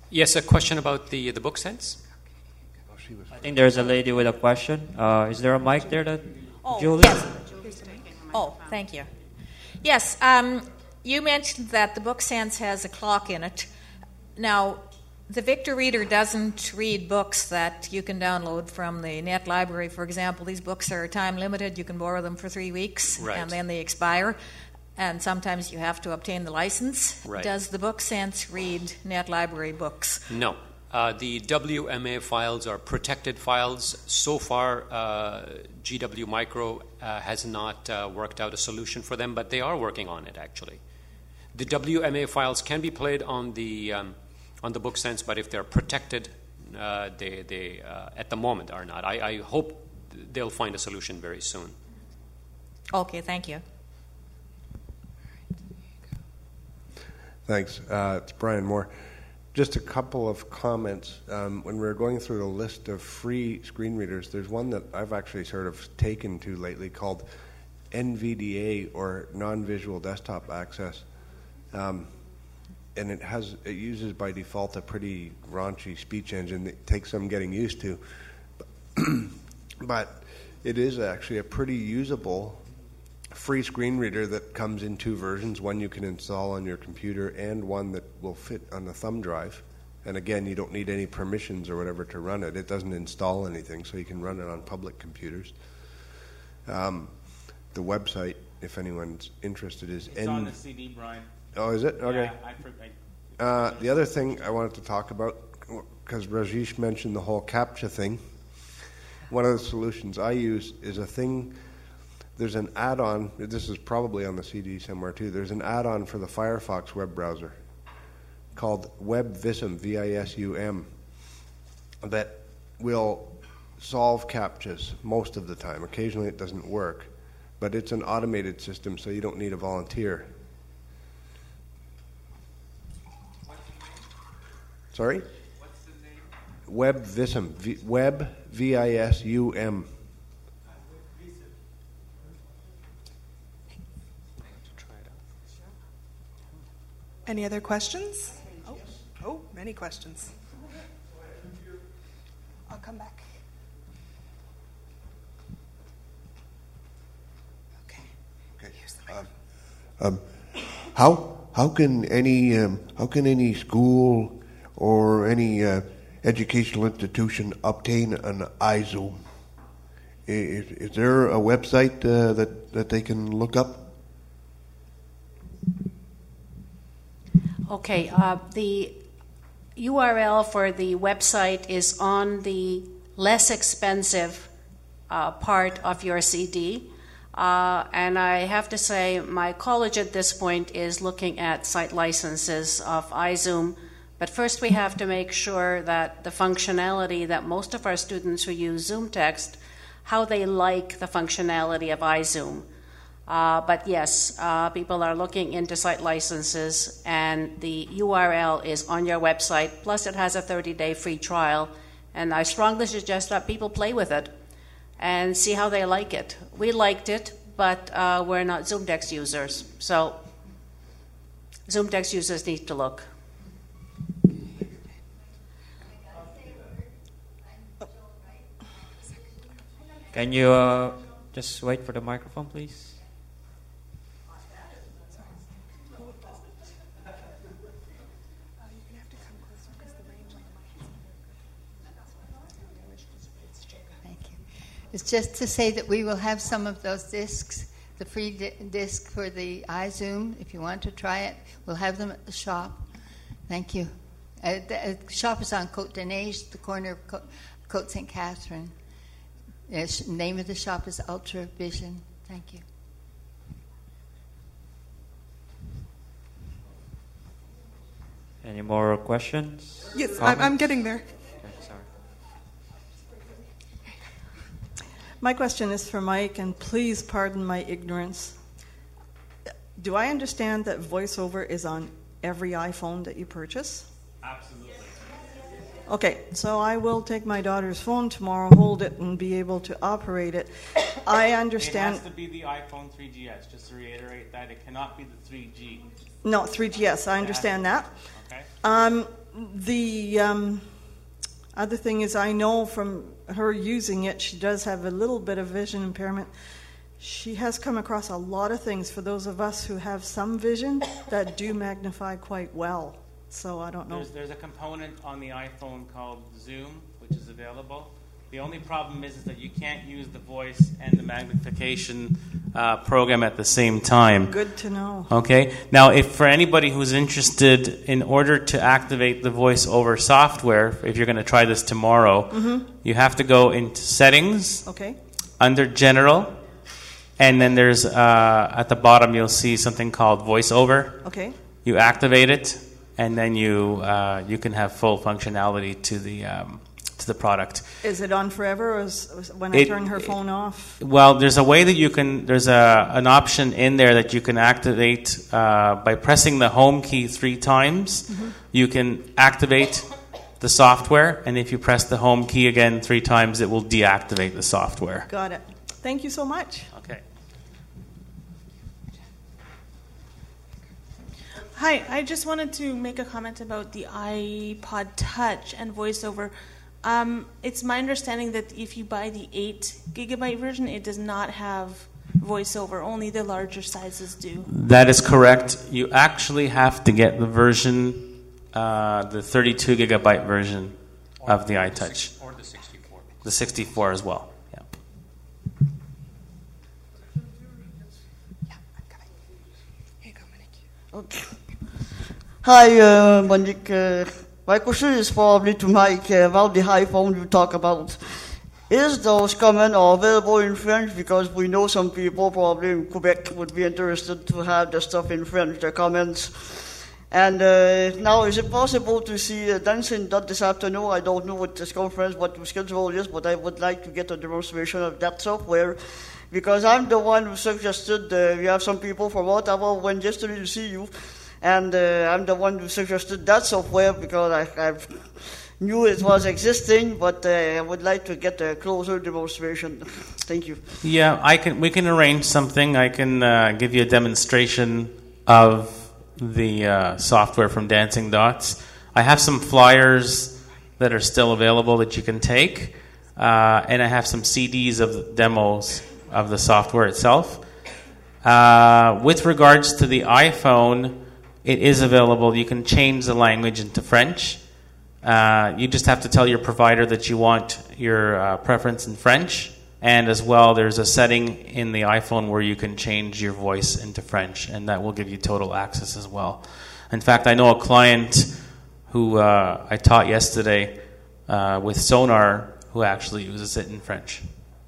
Yes, a question about the book sense? I think there's a lady with a question. Is there a mic there, Julie? Yes. Oh, thank you. Yes, you mentioned that the BookSense has a clock in it. Now, the Victor Reader doesn't read books that you can download from the net library. For example, these books are time limited. You can borrow them for 3 weeks, right, and then they expire. And sometimes you have to obtain the license. Right. Does the BookSense read net library books? No. The WMA files are protected files. So far, GW Micro has not worked out a solution for them, but they are working on it, actually. The WMA files can be played on the BookSense, but if they're protected, they at the moment are not. I hope they'll find a solution very soon. Okay, thank you. Thanks. It's Brian Moore. Just a couple of comments. When we were going through the list of free screen readers, there's one that I've actually sort of taken to lately called NVDA, or Non-Visual Desktop Access. And it uses by default a pretty raunchy speech engine that takes some getting used to. But it is actually a pretty usable free screen reader that comes in 2 versions, one you can install on your computer and one that will fit on the thumb drive. And again, you don't need any permissions or whatever to run it. It doesn't install anything, so you can run it on public computers. The website, if anyone's interested, is... It's on the CD, Brian. Oh, is it? Okay. Yeah, the other thing I wanted to talk about, because Rajesh mentioned the whole CAPTCHA thing, one of the solutions I use is a thing... There's an add-on, this is probably on the CD somewhere too, there's an add-on for the Firefox web browser called WebVisum, V-I-S-U-M, that will solve CAPTCHAs most of the time. Occasionally it doesn't work, but it's an automated system, so you don't need a volunteer. Sorry? What's the name? WebVisum, Web, V-I-S-U-M. Any other questions? Oh, many questions. I'll come back. Okay. Here's the mic. How can any school or any educational institution obtain an iZoom? Is there a website that they can look up? Okay, the URL for the website is on the less expensive part of your CD. And I have to say, my college at this point is looking at site licenses of iZoom. But first we have to make sure that the functionality that most of our students who use ZoomText, how they like the functionality of iZoom. But yes, people are looking into site licenses, and the URL is on your website. Plus, it has a 30-day free trial, and I strongly suggest that people play with it and see how they like it. We liked it, but we're not ZoomText users, so ZoomText users need to look. Can you just wait for the microphone, please? It's just to say that we will have some of those discs, the free disc for the iZoom. If you want to try it, we'll have them at the shop. Thank you. The shop is on Côte des Neiges, the corner of Côte St. Catherine. The name of the shop is Ultra Vision. Thank you. Any more questions? Yes, I'm getting there. My question is for Mike, and please pardon my ignorance. Do I understand that VoiceOver is on every iPhone that you purchase? Absolutely. Okay, so I will take my daughter's phone tomorrow, hold it, and be able to operate it. I understand... It has to be the iPhone 3GS, just to reiterate that. It cannot be the 3G. No, 3GS, I understand that. Okay. The other thing is, I know from her using it, she does have a little bit of vision impairment. She has come across a lot of things for those of us who have some vision that do magnify quite well. So I don't know. There's a component on the iPhone called Zoom, which is available. The only problem is that you can't use the voice and the magnification program at the same time. Good to know. Okay. Now, if for anybody who's interested, in order to activate the voice-over software, if you're going to try this tomorrow, you have to go into Settings, Okay. under General, and then there's at the bottom you'll see something called VoiceOver. Okay. You activate it, and then you can have full functionality to the product. Is it on forever, or is when I turn her phone off? Well, there's a way that you can. There's an option in there that you can activate by pressing the home key 3 times. You can activate the software, and if you press the home key again 3 times, it will deactivate the software. Got it. Thank you so much. Okay. Hi, I just wanted to make a comment about the iPod Touch and VoiceOver. It's my understanding that if you buy the 8 gigabyte version, it does not have VoiceOver. Only the larger sizes do. That is correct. You actually have to get the version, the 32 gigabyte version of the iTouch. Or the 64. The 64 as well. Yeah. Okay. Hi, Monique. My question is probably to Mike about the iPhone you talk about. Is those common or available in French? Because we know some people probably in Quebec would be interested to have the stuff in French, the comments. And now, is it possible to see Dancing Dot this afternoon? I don't know what this conference, what the schedule is, but I would like to get a demonstration of that software. Because I'm the one who suggested, we have some people from Ottawa who went yesterday to see you. And I'm the one who suggested that software because I knew it was existing, but I would like to get a closer demonstration. Thank you. Yeah, we can arrange something. I can give you a demonstration of the software from Dancing Dots. I have some flyers that are still available that you can take, and I have some CDs of the demos of the software itself. With regards to the iPhone, it is available. You can change the language into French. You just have to tell your provider that you want your preference in French. And as well, there's a setting in the iPhone where you can change your voice into French, and that will give you total access as well. In fact, I know a client who I taught yesterday with Sonar who actually uses it in French.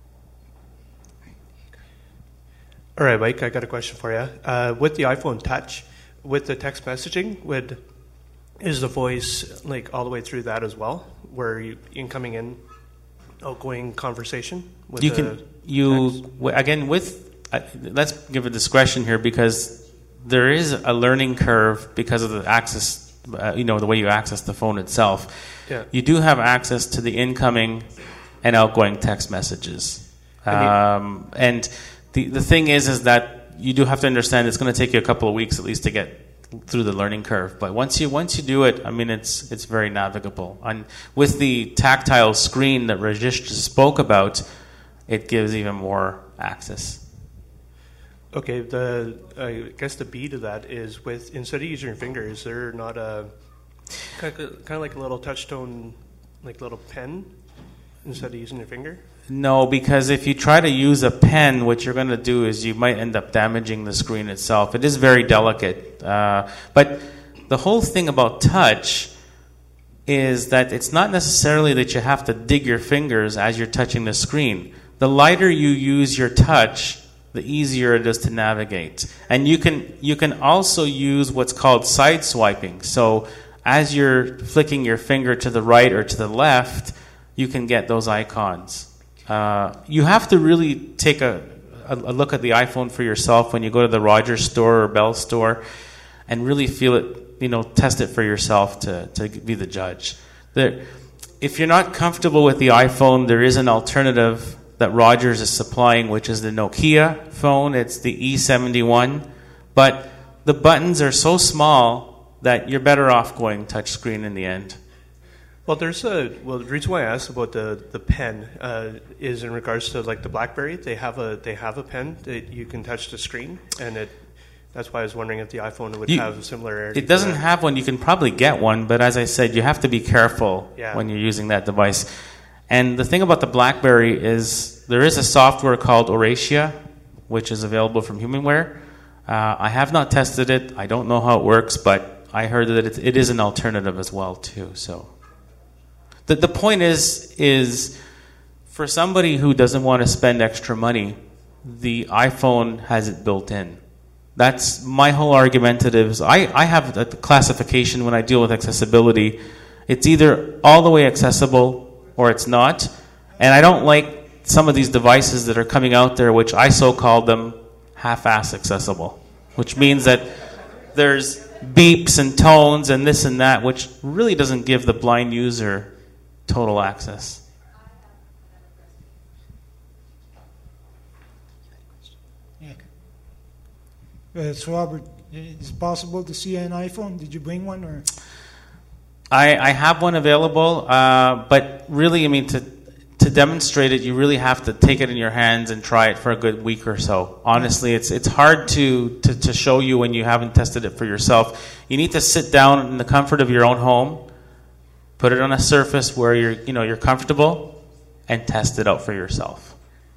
All right, Mike, I got a question for you. With the iPhone Touch, with the text messaging, is the voice like all the way through that as well, where you incoming in, outgoing conversation? With let's give a discretion here because there is a learning curve because of the access, the way you access the phone itself. Yeah. You do have access to the incoming and outgoing text messages, and the thing is that you do have to understand it's going to take you a couple of weeks at least to get through the learning curve. But once you do it, I mean, it's very navigable. And with the tactile screen that Rajesh just spoke about, it gives even more access. Okay, I guess the B to that is instead of using your finger, is there not a kind of like a little touch tone, like little pen instead of using your finger? No, because if you try to use a pen, what you're going to do is you might end up damaging the screen itself. It is very delicate. But the whole thing about touch is that it's not necessarily that you have to dig your fingers as you're touching the screen. The lighter you use your touch, the easier it is to navigate. And you can also use what's called side swiping. So as you're flicking your finger to the right or to the left, you can get those icons. You have to really take a look at the iPhone for yourself when you go to the Rogers store or Bell store and really feel it, test it for yourself to be the judge. If you're not comfortable with the iPhone, there is an alternative that Rogers is supplying, which is the Nokia phone. It's the E71. But the buttons are so small that you're better off going touchscreen in the end. Well, the reason why I asked about the pen is in regards to like the BlackBerry. They have a pen that you can touch the screen, and that's why I was wondering if the iPhone would have a similar. It doesn't have one. You can probably get one, but as I said, you have to be careful when you're using that device. And the thing about the BlackBerry is there is a software called Oratia, which is available from HumanWare. I have not tested it. I don't know how it works, but I heard that it is an alternative as well too. So the point is for somebody who doesn't want to spend extra money, the iPhone has it built in. That's my whole argumentative. I have a classification when I deal with accessibility. It's either all the way accessible or it's not. And I don't like some of these devices that are coming out there, which I so call them half-ass accessible, which means that there's beeps and tones and this and that, which really doesn't give the blind user total access. So Robert, is it possible to see an iPhone? Did you bring one, or? I have one available, but really, I mean, to demonstrate it, you really have to take it in your hands and try it for a good week or so. Honestly, it's hard to show you when you haven't tested it for yourself. You need to sit down in the comfort of your own home, put it on a surface where you're comfortable, and test it out for yourself.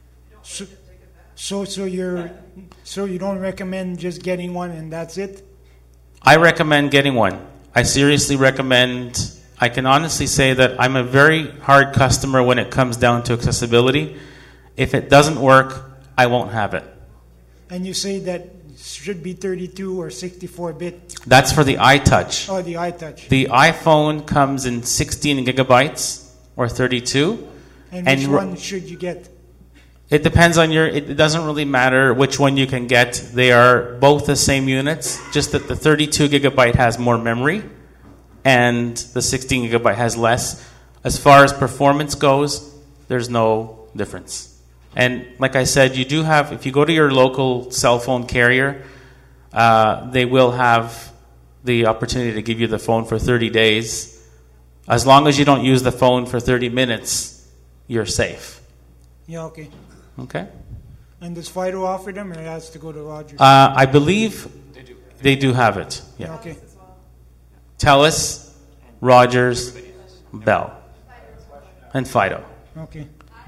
So you don't recommend just getting one and that's it? I recommend getting one. I seriously recommend. I can honestly say that I'm a very hard customer when it comes down to accessibility. If it doesn't work, I won't have it. And you say that should be 32 or 64-bit? That's for the iTouch. Oh, the iTouch. The iPhone comes in 16 gigabytes or 32. And which one should you get? It depends on it doesn't really matter which one you can get. They are both the same units, just that the 32 gigabyte has more memory and the 16 gigabyte has less. As far as performance goes, there's no difference. And like I said, you do have, if you go to your local cell phone carrier, they will have the opportunity to give you the phone for 30 days. As long as you don't use the phone for 30 minutes, you're safe. Yeah, okay. Okay. And does Fido offer them, or it has to go to Rogers? I believe they do have it. Yeah. Okay. TELUS, Rogers, Bell, and Fido. Okay.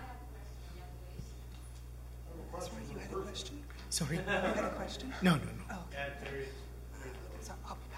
Sorry, you had a question? No. Oh. So I'll be back.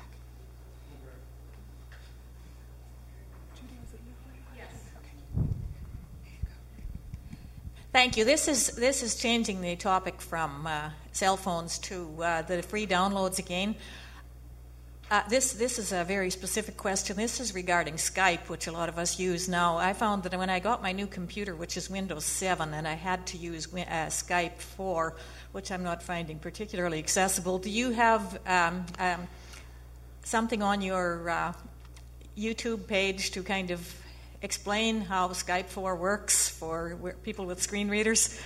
Thank you. This is changing the topic from cell phones to the free downloads again. This is a very specific question. This is regarding Skype, which a lot of us use now. I found that when I got my new computer, which is Windows 7, and I had to use Skype 4, which I'm not finding particularly accessible. Do you have something on your YouTube page to kind of explain how Skype 4 works for people with screen readers?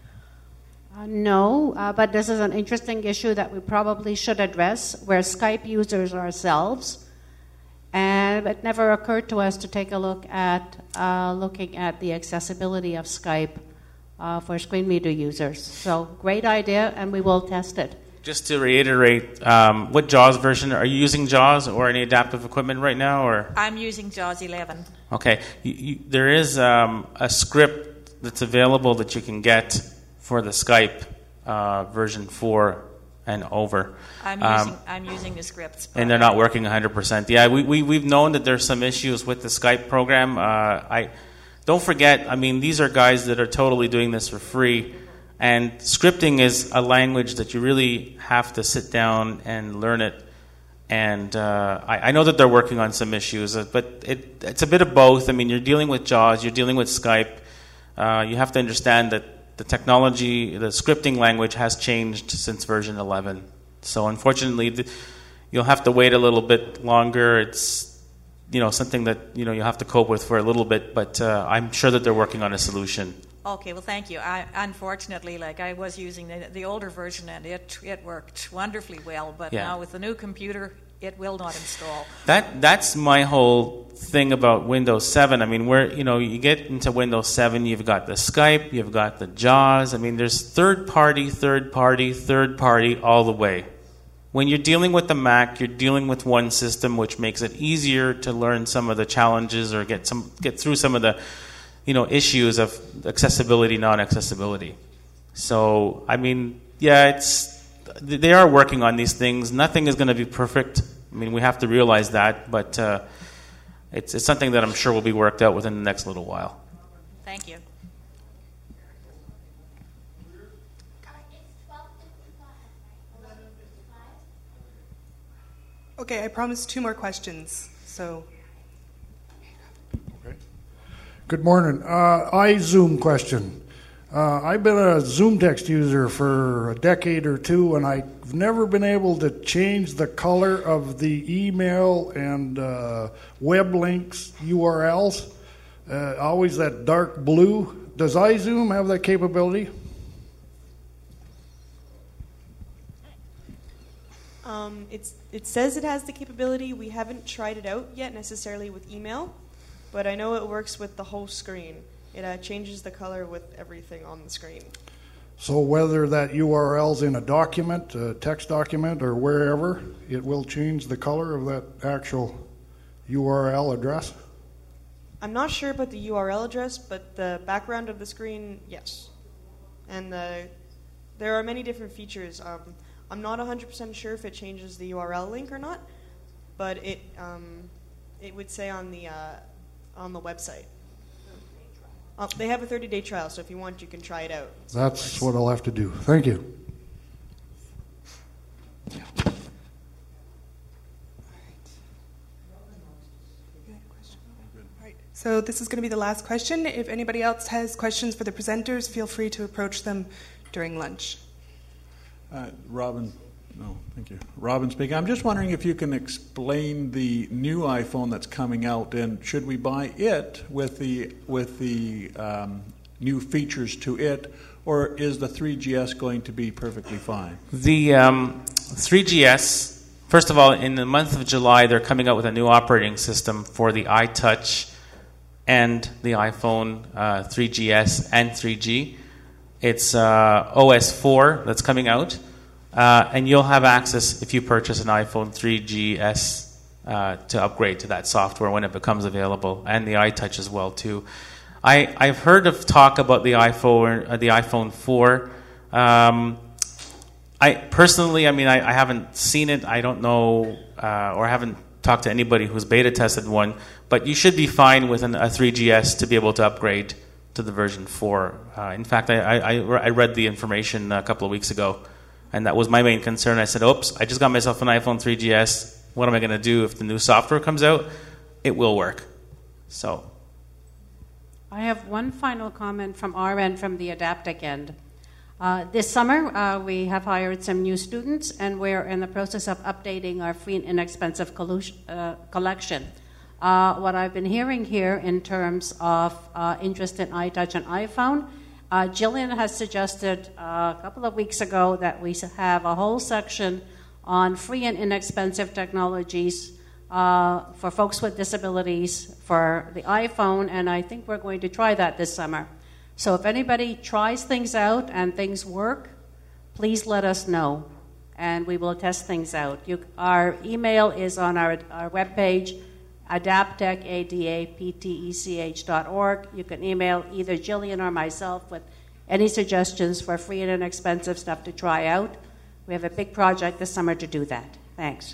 No, but this is an interesting issue that we probably should address. We're Skype users ourselves, and it never occurred to us to take a look at looking at the accessibility of Skype for screen reader users. So great idea, and we will test it. Just to reiterate, what JAWS version are you using? JAWS or any adaptive equipment right now, or? I'm using JAWS 11. Okay, there is a script that's available that you can get for the Skype version 4 and over. I'm using the scripts, and they're not working 100%. Yeah, we've known that there's some issues with the Skype program. I don't forget. I mean, these are guys that are totally doing this for free. And scripting is a language that you really have to sit down and learn it. And I know that they're working on some issues, but it's a bit of both. I mean, you're dealing with JAWS, you're dealing with Skype. You have to understand that the technology, the scripting language has changed since version 11. So unfortunately, you'll have to wait a little bit longer. It's something that you have to cope with for a little bit, but I'm sure that they're working on a solution. Okay, well, thank you. Unfortunately, I was using the older version, and it worked wonderfully well. But now with the new computer, it will not install. That's my whole thing about Windows 7. I mean, you get into Windows 7, you've got the Skype, you've got the JAWS. I mean, there's third party all the way. When you're dealing with the Mac, you're dealing with one system, which makes it easier to learn some of the challenges or get through some of the issues of accessibility, non-accessibility. So, I mean, yeah, they are working on these things. Nothing is going to be perfect. I mean, we have to realize that, but it's something that I'm sure will be worked out within the next little while. Thank you. Okay, I promised 2 more questions, so... Okay. Good morning. iZoom question. I've been a ZoomText user for a decade or 2, and I've never been able to change the color of the email and web links URLs. Always that dark blue. Does iZoom have that capability? It says it has the capability. We haven't tried it out yet necessarily with email, but I know it works with the whole screen. It changes the color with everything on the screen. So whether that URL's in a document, a text document, or wherever, it will change the color of that actual URL address? I'm not sure about the URL address, but the background of the screen, yes. And there are many different features. I'm not 100% sure if it changes the URL link or not, but it would say on the website. They have a 30-day trial, so if you want, you can try it out. That's what I'll have to do. Thank you. So this is going to be the last question. If anybody else has questions for the presenters, feel free to approach them during lunch. Robin speaking. I'm just wondering if you can explain the new iPhone that's coming out, and should we buy it with the new features to it, or is the 3GS going to be perfectly fine? The 3GS, first of all, in the month of July, they're coming out with a new operating system for the iTouch and the iPhone 3GS and 3G. It's OS 4 that's coming out. And you'll have access, if you purchase an iPhone 3GS, to upgrade to that software when it becomes available, and the iTouch as well too. I've heard of talk about the iPhone 4. I personally, I haven't seen it. I don't know, or haven't talked to anybody who's beta tested one. But you should be fine with a 3GS to be able to upgrade to the version 4. In fact, I read the information a couple of weeks ago. And that was my main concern. I said, oops, I just got myself an iPhone 3GS. What am I going to do if the new software comes out? It will work. So, I have one final comment from our end, from the Adaptec end. This summer, we have hired some new students, and we're in the process of updating our free and inexpensive collection. What I've been hearing here in terms of interest in iTouch and iPhone, Jillian has suggested a couple of weeks ago that we have a whole section on free and inexpensive technologies for folks with disabilities for the iPhone, and I think we're going to try that this summer. So if anybody tries things out and things work, please let us know, and we will test things out. Our email is on our webpage, adaptech, adaptech.org. You can email either Jillian or myself with any suggestions for free and inexpensive stuff to try out. We have a big project this summer to do that. Thanks.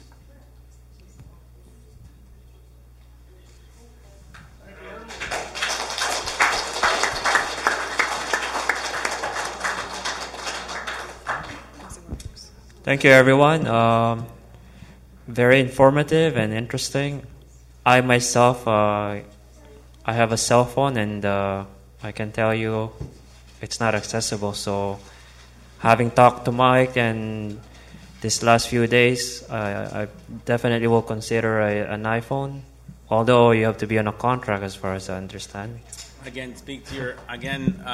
Thank you, everyone. Very informative and interesting. I myself, I have a cell phone, and I can tell you it's not accessible. So having talked to Mike and this last few days, I definitely will consider an iPhone, although you have to be on a contract as far as I understand. Again,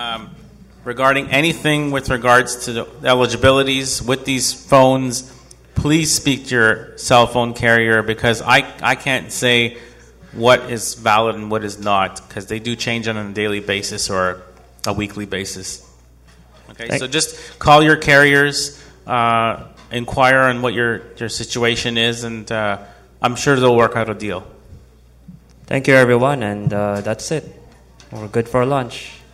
regarding anything with regards to the eligibilities with these phones, please speak to your cell phone carrier, because I can't say what is valid and what is not, because they do change on a daily basis or a weekly basis. Okay, so just call your carriers, inquire on what your situation is, and I'm sure they'll work out a deal. Thank you, everyone, and that's it. We're good for lunch.